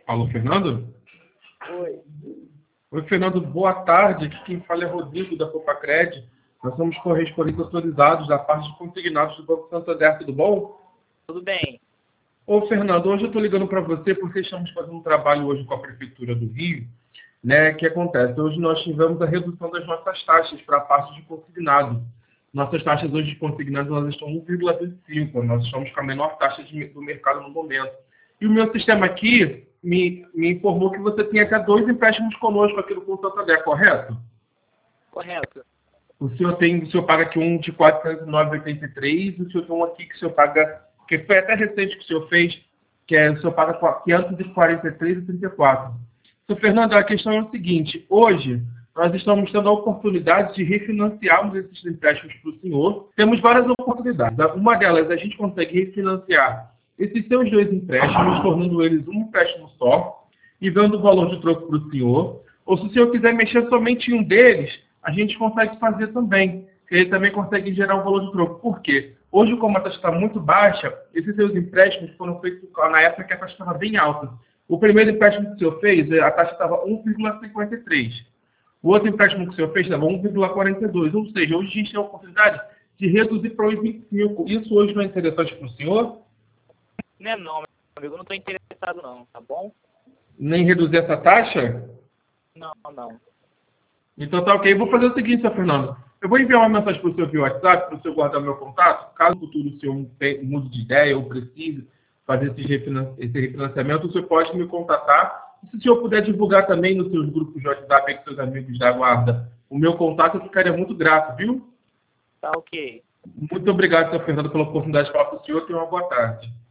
Alô, Fernando? Oi. Oi, Fernando, boa tarde. Aqui quem fala é Rodrigo, da Copacred. Nós somos correspondentes autorizados da parte de consignados do Banco Santander, tudo bom? Tudo bem? Ô, Fernando, hoje eu estou ligando para você porque estamos fazendo um trabalho hoje com a Prefeitura do Rio, né? Que acontece? Hoje nós tivemos a redução das nossas taxas para a parte de consignado. Nossas taxas hoje de consignado elas estão 1,25. Nós estamos com a menor taxa do mercado no momento. E o meu sistema aqui me informou que você tem até 2 empréstimos conosco aqui no Banco Santander, correto? Correto. O senhor paga aqui um de 409,83, o senhor tem um aqui que o senhor paga, que foi até recente que o senhor fez, que o senhor paga 543,34. Senhor Fernando, a questão é o seguinte, hoje nós estamos tendo a oportunidade de refinanciarmos esses empréstimos para o senhor. Temos várias oportunidades. Uma delas, a gente consegue refinanciar esses seus 2 empréstimos, tornando eles um empréstimo só, e dando o valor de troco para o senhor. Ou se o senhor quiser mexer somente em um deles, a gente consegue fazer também. Ele também consegue gerar um valor de troco. Por quê? Hoje, como a taxa está muito baixa, esses seus empréstimos foram feitos na época que a taxa estava bem alta. O primeiro empréstimo que o senhor fez, a taxa estava 1,53. O outro empréstimo que o senhor fez estava 1,42. Ou seja, hoje a gente tem a oportunidade de reduzir para 1,25. Isso hoje não é interessante para o senhor? Não, meu amigo, eu não estou interessado não, tá bom? Nem reduzir essa taxa? Não. Então tá ok. Eu vou fazer o seguinte, senhor Fernando. Eu vou enviar uma mensagem para o senhor via WhatsApp, para o senhor guardar meu contato. Caso no futuro o senhor mude de ideia ou precise fazer esse refinanciamento, o senhor pode me contatar. E se o senhor puder divulgar também nos seus grupos de WhatsApp aí com seus amigos da guarda o meu contato, eu ficaria muito grato, viu? Tá ok. Muito obrigado, senhor Fernando, pela oportunidade de falar com o senhor. Tenha uma boa tarde.